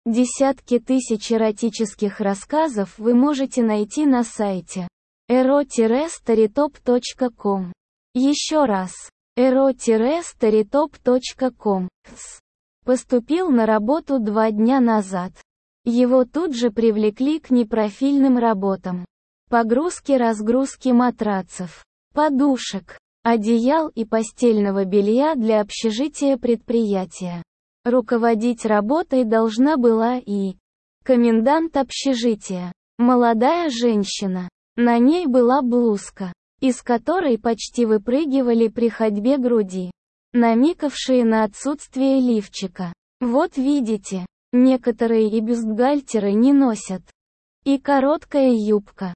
Десятки тысяч эротических рассказов вы можете найти на сайте ero-storytop.com. Еще раз. ero-storytop.com. Поступил на работу 2 дня назад. Его тут же привлекли к непрофильным работам. Погрузки-разгрузки матрацев, подушек, одеял и постельного белья для общежития предприятия. Руководить работой должна была и комендант общежития, молодая женщина. На ней была блузка, из которой почти выпрыгивали при ходьбе груди, намекавшие на отсутствие лифчика. Вот видите, некоторые и бюстгальтеры не носят. И короткая юбка.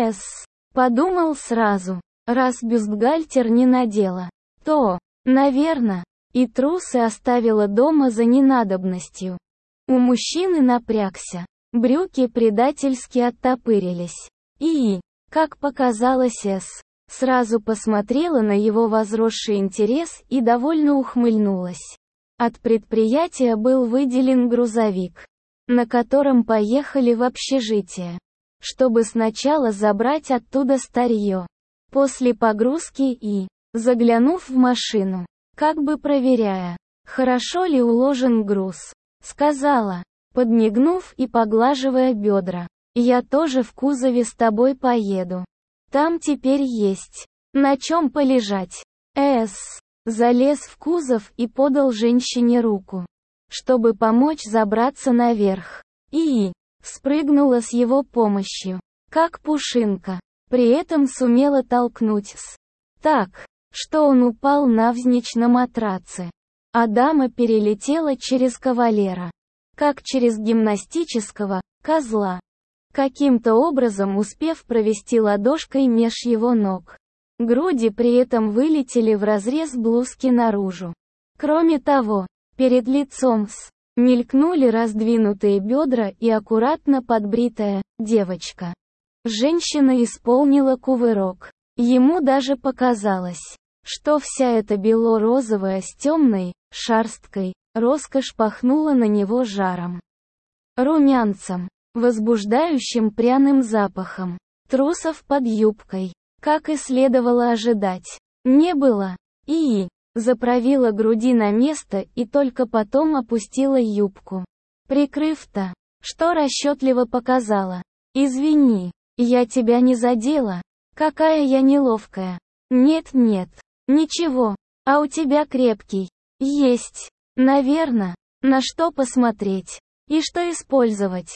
Подумал сразу, раз бюстгальтер не надела, то, наверно, и трусы оставила дома за ненадобностью. У мужчины напрягся, брюки предательски оттопырились. И, как показалось сразу посмотрела на его возросший интерес и довольно ухмыльнулась. От предприятия был выделен грузовик, на котором поехали в общежитие, чтобы сначала забрать оттуда старье. После погрузки и, заглянув в машину, как бы проверяя, хорошо ли уложен груз, сказала, подмигнув и поглаживая бедра, «Я тоже в кузове с тобой поеду. Там теперь есть на чем полежать». Залез в кузов и подал женщине руку, чтобы помочь забраться наверх. И спрыгнула с его помощью, как пушинка. При этом сумела толкнуть так, что он упал навзничь на матраце. А дама перелетела через кавалера, как через гимнастического козла, каким-то образом успев провести ладошкой меж его ног. Груди при этом вылетели вразрез блузки наружу. Кроме того, перед лицом мелькнули раздвинутые бедра и аккуратно подбритая девочка. Женщина исполнила кувырок. Ему даже показалось, что вся эта бело-розовая с темной шерсткой роскошь пахнула на него жаром, румянцем, возбуждающим пряным запахом. Трусов под юбкой, как и следовало ожидать, не было. И заправила груди на место и только потом опустила юбку, прикрыв-то, что расчетливо показала. «Извини, я тебя не задела? Какая я неловкая». «Нет-нет, ничего, а у тебя крепкий. Есть, наверно, на что посмотреть. И что использовать».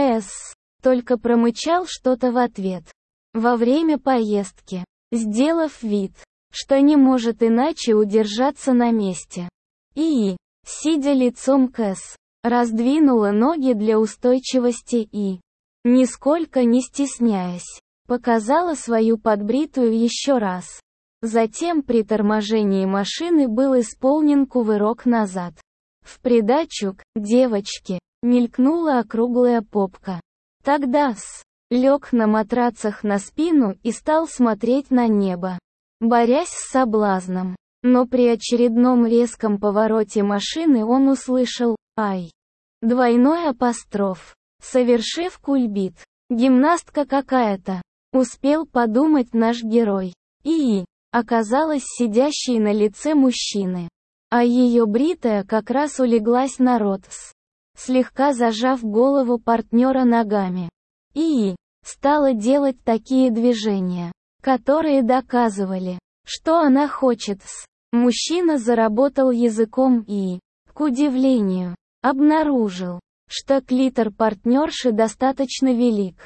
Только промычал что-то в ответ. Во время поездки, сделав вид, что не может иначе удержаться на месте. И, сидя лицом к раздвинула ноги для устойчивости и, нисколько не стесняясь, показала свою подбритую еще раз. Затем при торможении машины был исполнен кувырок назад. В придачу к девочке мелькнула округлая попка. Тогда лег на матрацах на спину и стал смотреть на небо, борясь с соблазном. Но при очередном резком повороте машины он услышал «Ай!» Двойной апостроф. Совершив кульбит. Гимнастка какая-то. Успел подумать наш герой. И оказалась сидящей на лице мужчины. А ее бритая как раз улеглась на рот слегка зажав голову партнера ногами. И стала делать такие движения, которые доказывали, что она хочет. Мужчина заработал языком и, к удивлению, обнаружил, что клитор партнерши достаточно велик.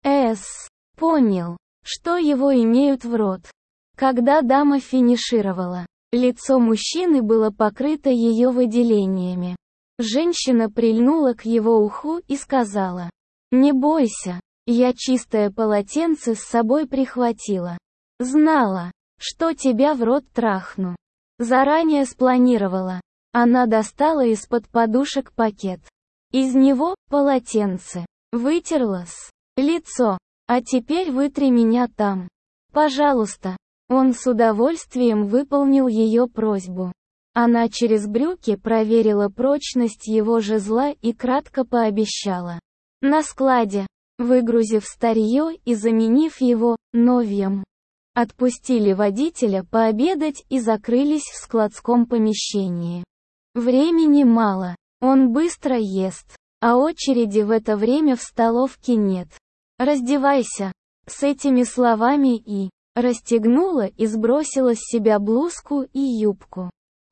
Понял, что его имеют в рот. Когда дама финишировала, лицо мужчины было покрыто ее выделениями. Женщина прильнула к его уху и сказала: «Не бойся, я чистое полотенце с собой прихватила. Знала, что тебя в рот трахну. Заранее спланировала». Она достала из-под подушек пакет. Из него полотенце. Вытерла лицо. «А теперь вытри меня там. Пожалуйста». Он с удовольствием выполнил ее просьбу. Она через брюки проверила прочность его жезла и кратко пообещала. На складе, выгрузив старье и заменив его новьем. Отпустили водителя пообедать и закрылись в складском помещении. Времени мало, он быстро ест, а очереди в это время в столовке нет. «Раздевайся!» С этими словами и расстегнула и сбросила с себя блузку и юбку.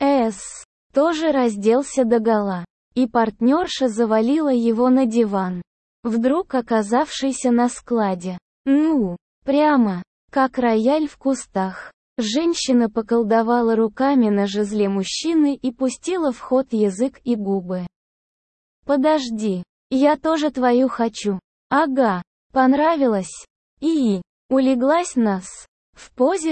Тоже разделся догола, и партнерша завалила его на диван, вдруг оказавшийся на складе. Ну, прямо, как рояль в кустах. Женщина поколдовала руками на жезле мужчины и пустила в ход язык и губы. «Подожди, я тоже твою хочу. Ага, понравилось?» И улеглась в позе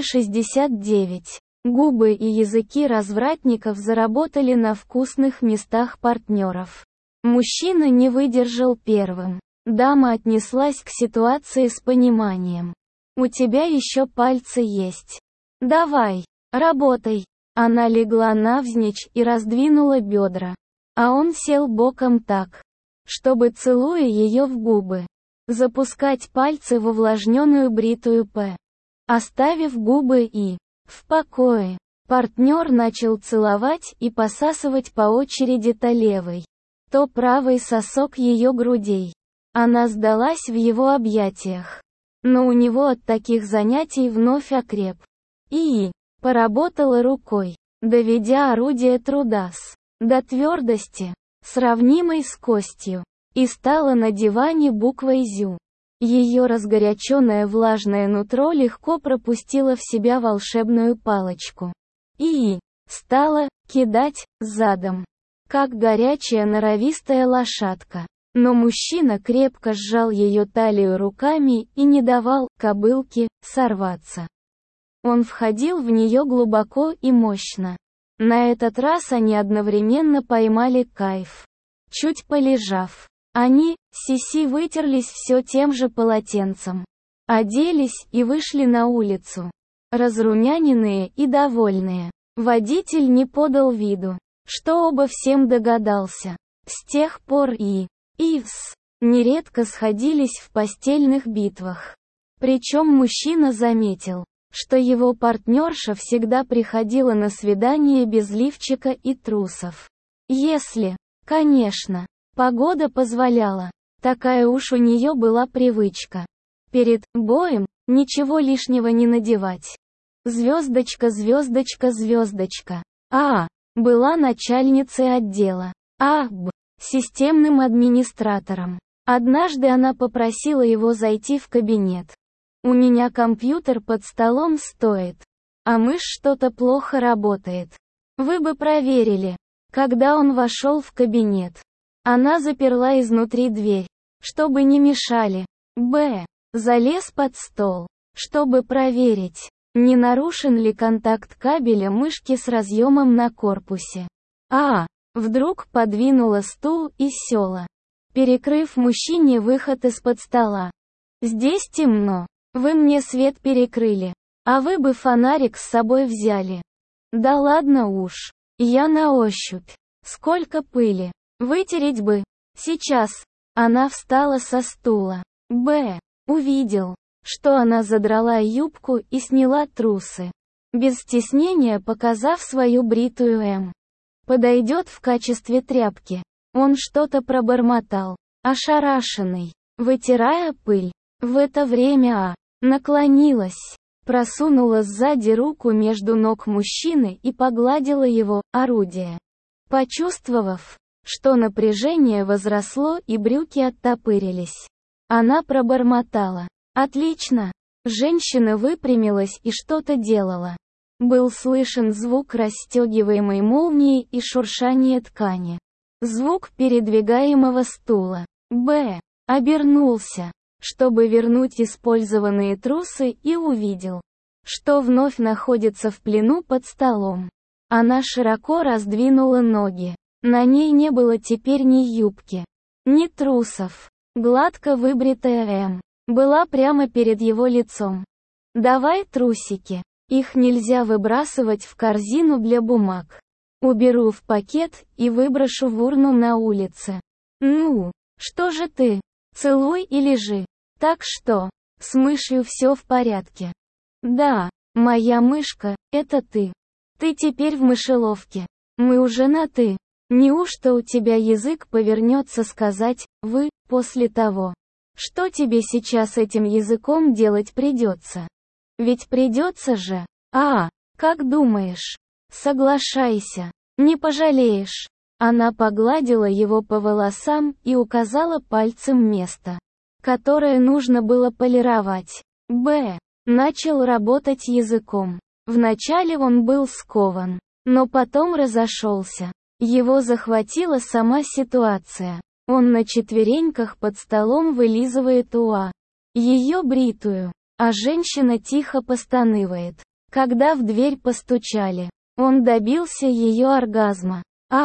69. Губы и языки развратников заработали на вкусных местах партнеров. Мужчина не выдержал первым. Дама отнеслась к ситуации с пониманием. «У тебя еще пальцы есть. Давай, работай». Она легла навзничь и раздвинула бедра. А он сел боком так, чтобы, целуя ее в губы, запускать пальцы в увлажненную бритую П. Оставив губы и в покое, партнер начал целовать и посасывать по очереди то левый, то правый сосок ее грудей. Она сдалась в его объятиях. Но у него от таких занятий вновь окреп. И поработала рукой, доведя орудие труда до твердости, сравнимой с костью, и стала на диване буквой «Зю». Ее разгоряченное влажное нутро легко пропустило в себя волшебную палочку. И стала кидать задом, как горячая норовистая лошадка. Но мужчина крепко сжал ее талию руками и не давал кобылке сорваться. Он входил в нее глубоко и мощно. На этот раз они одновременно поймали кайф. Чуть полежав, они, Сиси, вытерлись все тем же полотенцем, оделись и вышли на улицу. Разрумяненные и довольные. Водитель не подал виду, что оба всем догадался. С тех пор и Ивс нередко сходились в постельных битвах. Причем мужчина заметил, что его партнерша всегда приходила на свидание без лифчика и трусов. Если, конечно, погода позволяла. Такая уж у нее была привычка. Перед боем ничего лишнего не надевать. Звездочка, звездочка, звездочка. Была начальницей отдела. Системным администратором. Однажды она попросила его зайти в кабинет. «У меня компьютер под столом стоит, а мышь что-то плохо работает. Вы бы проверили». Когда он вошел в кабинет, она заперла изнутри дверь, чтобы не мешали. Залез под стол, чтобы проверить, не нарушен ли контакт кабеля мышки с разъемом на корпусе. Вдруг подвинула стул и села, перекрыв мужчине выход из-под стола. «Здесь темно. Вы мне свет перекрыли. А вы бы фонарик с собой взяли». «Да ладно уж. Я на ощупь. Сколько пыли. Вытереть бы. Сейчас». Она встала со стула. Увидел, что она задрала юбку и сняла трусы, без стеснения показав свою бритую М. Подойдет в качестве тряпки. Он что-то пробормотал, ошарашенный, вытирая пыль. В это время наклонилась, просунула сзади руку между ног мужчины и погладила его орудие. Почувствовав, что напряжение возросло и брюки оттопырились, она пробормотала: «Отлично!» Женщина выпрямилась и что-то делала. Был слышен звук расстегиваемой молнии и шуршание ткани. Звук передвигаемого стула. Обернулся, чтобы вернуть использованные трусы, и увидел, что вновь находится в плену под столом. Она широко раздвинула ноги. На ней не было теперь ни юбки, ни трусов. Гладко выбритая М была прямо перед его лицом. «Давай трусики. Их нельзя выбрасывать в корзину для бумаг». Уберу в пакет и выброшу в урну на улице. Ну, что же ты? Целуй и лежи. Так что, с мышью все в порядке? Да, моя мышка, это ты. Ты теперь в мышеловке. Мы уже на «ты». Неужто у тебя язык повернется сказать «вы» после того? Что тебе сейчас этим языком делать придется? Ведь придется же. Как думаешь? Соглашайся. Не пожалеешь. Она погладила его по волосам и указала пальцем место, которое нужно было полировать. Начал работать языком. Вначале он был скован, но потом разошелся. Его захватила сама ситуация. Он на четвереньках под столом вылизывает ее бритую, а женщина тихо постанывает. Когда в дверь постучали, он добился ее оргазма.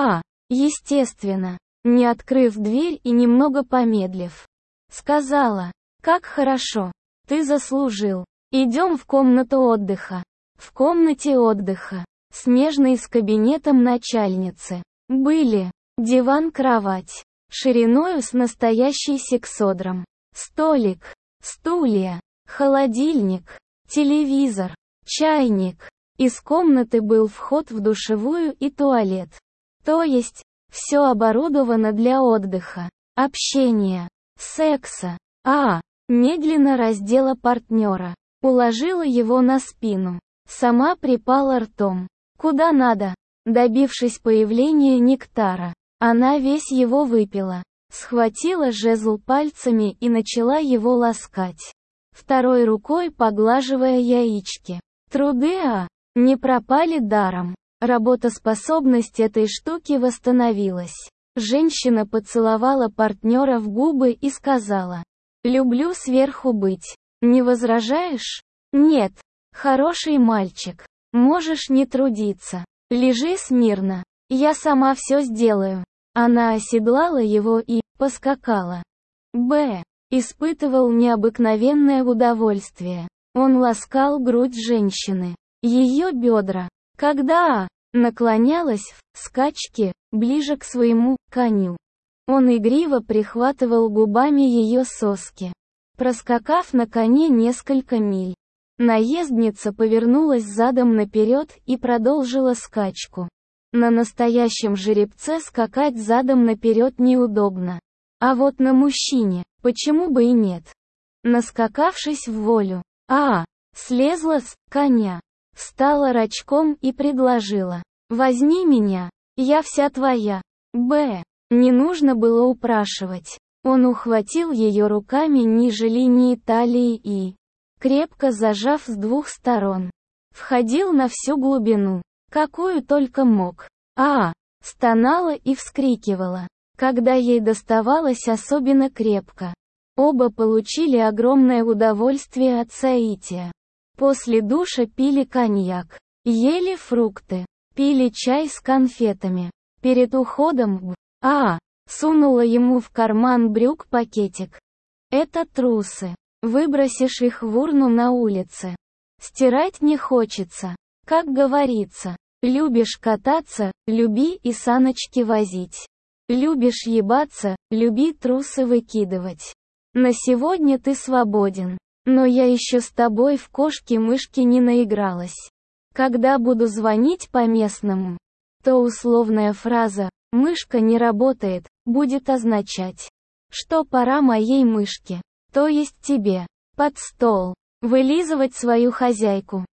Естественно, не открыв дверь и немного помедлив, сказала: «Как хорошо, ты заслужил. Идем в комнату отдыха». В комнате отдыха, смежной с кабинетом начальницы, были диван-кровать, шириною с настоящий сексодром, столик, стулья, холодильник, телевизор, чайник. Из комнаты был вход в душевую и туалет. То есть, все оборудовано для отдыха, общения, секса. Медленно раздела партнера, уложила его на спину. Сама припала ртом. Куда надо. Добившись появления нектара, она весь его выпила. Схватила жезл пальцами и начала его ласкать, второй рукой поглаживая яички. Труды не пропали даром. Работоспособность этой штуки восстановилась. Женщина поцеловала партнера в губы и сказала: «Люблю сверху быть. Не возражаешь?» «Нет. Хороший мальчик. Можешь не трудиться. Лежи смирно. Я сама все сделаю». Она оседлала его и поскакала. Испытывал необыкновенное удовольствие. Он ласкал грудь женщины, ее бедра. Когда наклонялась в скачке ближе к своему коню, он игриво прихватывал губами ее соски. Проскакав на коне несколько миль, наездница повернулась задом наперед и продолжила скачку. На настоящем жеребце скакать задом наперед неудобно. А вот на мужчине, почему бы и нет? Наскакавшись в волю, слезла с коня, встала рачком и предложила: «Возьми меня, я вся твоя». Не нужно было упрашивать. Он ухватил ее руками ниже линии талии и, крепко зажав с двух сторон, входил на всю глубину, какую только мог. Стонала и вскрикивала, когда ей доставалось особенно крепко. Оба получили огромное удовольствие от соития. После душа пили коньяк, ели фрукты, пили чай с конфетами. Перед уходом сунула ему в карман брюк пакетик. «Это трусы. Выбросишь их в урну на улице. Стирать не хочется. Как говорится, любишь кататься, люби и саночки возить. Любишь ебаться, люби трусы выкидывать. На сегодня ты свободен. Но я еще с тобой в кошки-мышки не наигралась. Когда буду звонить по местному, то условная фраза «мышка не работает» будет означать, что пора моей мышке, то есть тебе, под стол, вылизывать свою хозяйку.